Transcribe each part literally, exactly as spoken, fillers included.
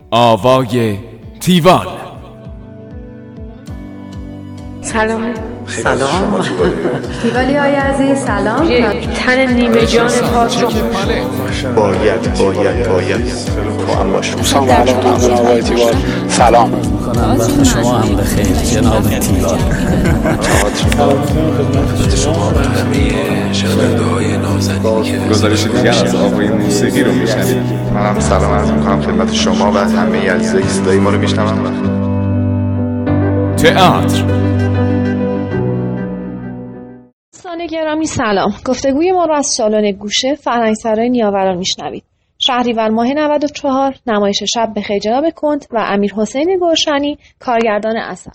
آوای تیوال. سلام. سلام تیوالی های عزیز سلام. تن نیمه جان پاک رو باید باید باید با هم باشم. سلام علیکم آقای تیوال. سلام میکنم وقت شما هم بخیر جناب تیوال. سلام خدمت شما و همه شنونده های نازنین که گزارش دیگر از آوای موسیقی رو میشنوید. منم سلام عرض میکنم خدمت شما و همه عزیزایی که صدای ما رو میشنون. تئاتر. دوستان گرامی سلام. گفتگوی ما رو از سالن گوشه فرهنگسرای نیاوران میشنوید. شهریور ماه نود و چهار نمایش شب بخیر جناب کند و امیر حسین گلشنی کارگردان اثر.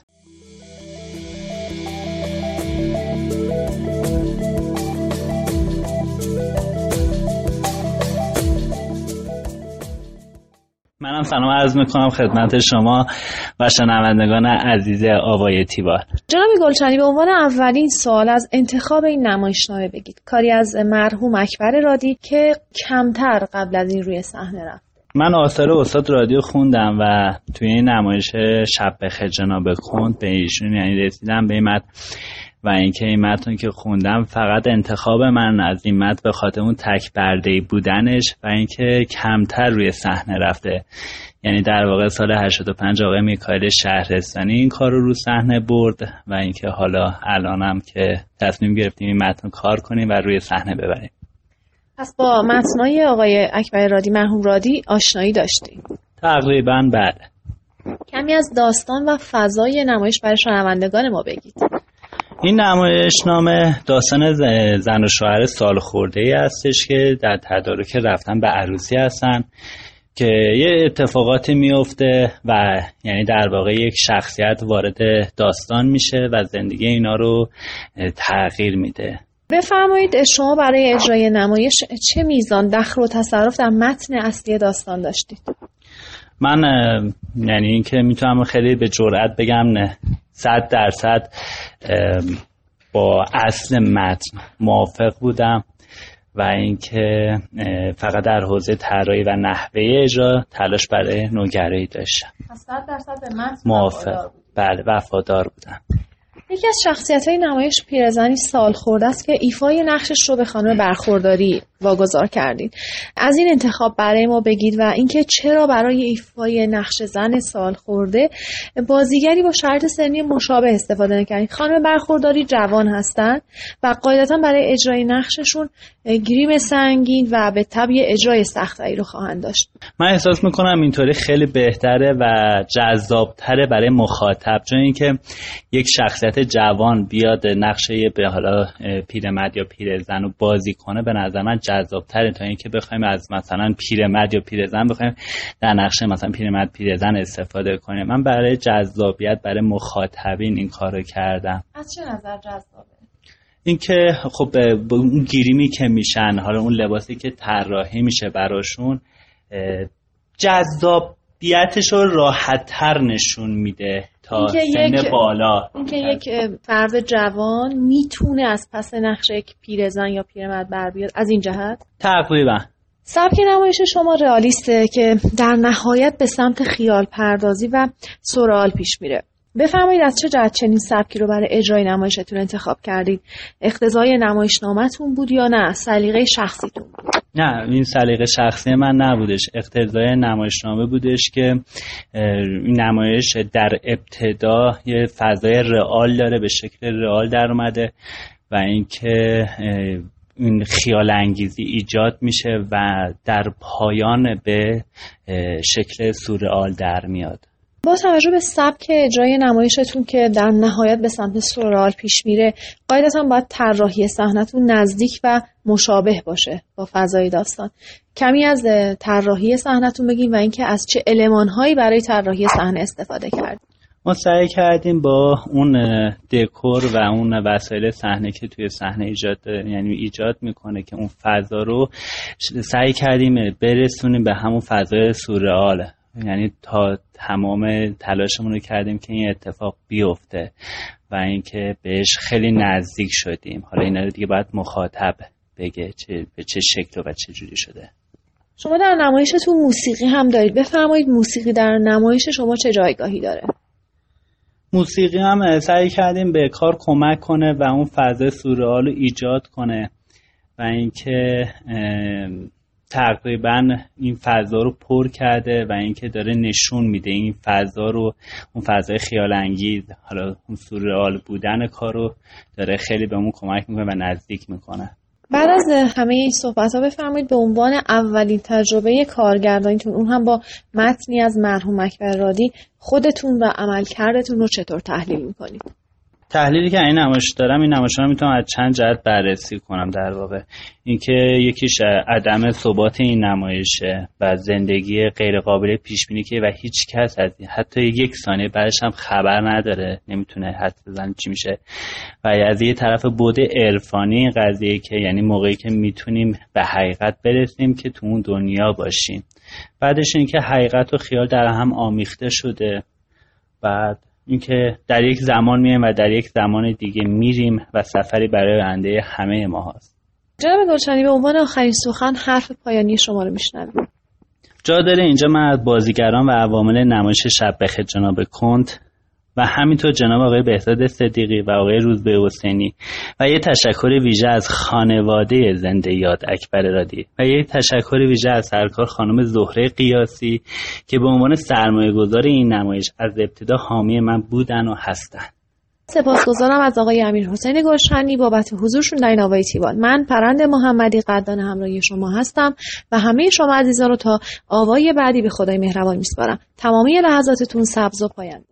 منم سلام عرض میکنم خدمت شما و شنوندگان عزیز آوای تیوال. جناب گلشنی، به عنوان اولین سوال از انتخاب این نمایشنامه بگید. کاری از مرحوم اکبر رادی که کمتر قبل از این روی صحنه رفت. من آثار استاد رادی خوندم و توی این نمایش شب بخیر جناب کند به ایشون یعنی رسیدم به این متن و اینکه این متن که خوندم فقط انتخاب من از این متن به خاطر اون تک برده‌ای بودنش و اینکه کمتر روی صحنه رفته. یعنی در واقع سال هشتاد و پنج آقای میکائیل شهرستانی این کار رو رو صحنه برد و اینکه حالا الانم که تصمیم گرفتیم این متن کار کنیم و روی صحنه ببریم. پس با متنای آقای اکبر رادی مرحوم رادی آشنایی داشتیم؟ تقریبا بله. کمی از داستان و فضای نمایش برای شنوندگان ما بگید. این نمایشنامه داستان زن و شوهر سال خورده‌ای هستش که در تدارک رفتن به عروسی هستن که یه اتفاقاتی میفته و یعنی در واقع یک شخصیت وارد داستان میشه و زندگی اینا رو تغییر میده. بفرمایید شما برای اجرای نمایش چه میزان دخل و تصرف در متن اصلی داستان داشتید؟ من یعنی این که میتونم خیلی به جرئت بگم نه صد درصد با اصل متن موافق بودم و اینکه فقط در حوزه طراحی و نحوه اجرا تلاش برای نوگرایی داشتم. صد درصد به متن موافق. بله وفادار بودم. یکی از شخصیت‌های نمایش پیرزنی سال خورده است که ایفای نقشش رو به خانم برخورداری واگذار کردید. از این انتخاب برای ما بگید و اینکه چرا برای ایفای نقش زن سال خورده بازیگری با شرایط سنی مشابه استفاده نکردید. خانم برخورداری جوان هستند و قاعدتاً برای اجرای نقششون گریم سنگین و به طبع اجرای سخت‌تری رو خواهند داشت. من احساس می‌کنم اینطوری خیلی بهتره و جذاب‌تره برای مخاطب، چون اینکه یک شخصیت جوان بیاد نقشه به حالا پیرمرد یا پیرزن رو بازی کنه به نظر من جذاب‌تره تا اینکه بخوایم از مثلا پیرمرد یا پیرزن بخوایم در نقشه مثلا پیرمرد پیرزن استفاده کنیم. من برای جذابیت برای مخاطبین این کارو کردم. از چه نظر جذابه؟ اینکه خب با اون گریمی که میشن، حالا اون لباسی که طراحی میشه براشون جذابیتش رو راحت‌تر نشون میده تا سن یک بالا. اینکه یک فرد جوان میتونه از پس نقش یک پیرزن یا پیرمرد بر بیاد از این جهت؟ تقریبا. سبک نمایش شما رئالیسته که در نهایت به سمت خیال پردازی و سورئال پیش میره. بفرمایید از چه جهت چنین سبکی رو برای اجرای نمایشتون انتخاب کردید؟ اقتضای نمایشنامه‌تون بود یا نه سلیقه شخصیتون بود؟ نه این سلیقه شخصی من نبودش، اقتضای نمایشنامه بودش که این نمایش در ابتدا یه فضای رئال داره، به شکل رئال در اومده و اینکه این خیال انگیزی ایجاد میشه و در پایان به شکل سورئال در میاد. با توجه به سبک اجرای نمایشتون که در نهایت به سمت سورئال پیش میره، قاعدتاً باید طراحی صحنتون نزدیک و مشابه باشه با فضای داستان. کمی از طراحی صحنتون بگین و اینکه از چه المان‌هایی برای طراحی صحنه استفاده کردید. ما سعی کردیم با اون دکور و اون وسایل صحنه که توی صحنه ایجاد یعنی ایجاد میکنه که اون فضا رو سعی کردیم برسونیم به همون فضای سورئال، یعنی تا تمام تلاشمون رو کردیم که این اتفاق بیفته و اینکه بهش خیلی نزدیک شدیم. حالا اینا رو دیگه باید مخاطب بگه چه به چه شکل و چه جوری شده. شما در نمایشتون موسیقی هم دارید، بفرمایید موسیقی در نمایش شما چه جایگاهی داره؟ موسیقی هم سعی کردیم به کار کمک کنه و اون فضای سورئال رو ایجاد کنه و اینکه تقریبا این فضا رو پر کرده و اینکه داره نشون میده این فضا رو، اون فضای خیال انگیز، حالا اون سورئال بودن کار رو داره خیلی بهمون کمک میکنه و نزدیک میکنه. بعد از همه این صحبت ها بفرمایید به عنوان اولین تجربه کارگردانیتون، اون هم با متنی از مرحوم اکبر رادی، خودتون و عملکردتون رو چطور تحلیل میکنید؟ تحلیلی که این نمایش دارم، این نمایش رو میتونم از چند جهت بررسی کنم. در واقع اینکه یکیش عدم ثبات این نمایشه و زندگی غیر قابل پیش بینی که و هیچ کس از این حتی یک ثانیه بعدش هم خبر نداره، نمیتونه حدس بزنه چی میشه. و از یه طرف بود عرفانی قضیه که یعنی موقعی که میتونیم به حقیقت برسیم که تو اون دنیا باشیم. بعدش اینکه حقیقت و خیال در هم آمیخته شده. بعد اینکه در یک زمان میایم و در یک زمان دیگه میریم و سفری برای آینده همه ما هست. جناب گلشنی، به عنوان آخرین سخن حرف پایانی شما رو میشنویم. جا داره اینجا من از بازیگران و عوامل نمایش شب بخیر جناب کنت و همینطور جناب آقای بهزاد صدیقی و آقای روزبه حسینی و یه تشکر ویژه از خانواده زنده یاد اکبر رادی و یه تشکر ویژه از سرکار خانم زهره قیاسی که به عنوان سرمایه‌گذار این نمایش از ابتدا حامی من بودن و هستن. سپاسگزارم از آقای امیرحسین گلشنی بابت حضورشون در این آوای تیوان. من پرند محمدی قدردان همراهی شما هستم و همه شما عزیزان رو تا آوای بعدی به خدای مهربان میسپارم. تمامی لحظاتتون سبز و پاینده.